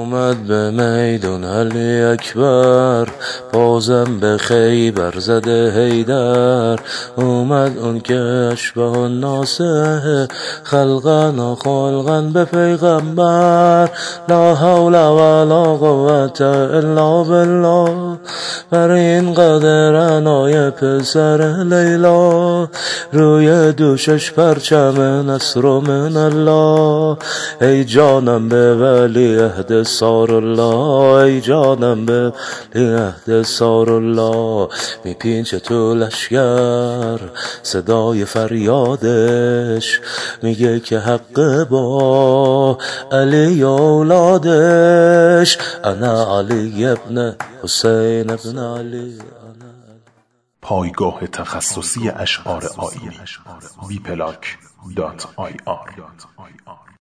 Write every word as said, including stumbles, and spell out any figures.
اومد به میدون علی اکبر، بازم به خیبر زده حیدر. اومد اون که اشبه الناسه خلقن و خلقن به پیغمبر. لا حول ولا قوة الا بالله، بر این قدر عنای پسر لیلا. روی دوشش پرچم نصر من الله، ای جانم به ولی عهد سار الله، ای جانم به ولی عهد سار الله. میپینچه تو لشگر صدای فریادش، میگه که حق با علی اولادش. انا علی ابن حسین ابن علی. پایگاه تخصصی اشعار آیینی وی پلاک دات آی آر